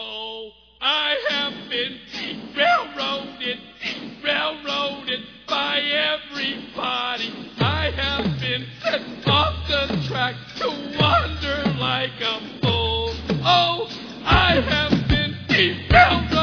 Oh, I have been railroaded by everybody. I have been sent off the track to wander like a fool. Oh, I have been railroaded.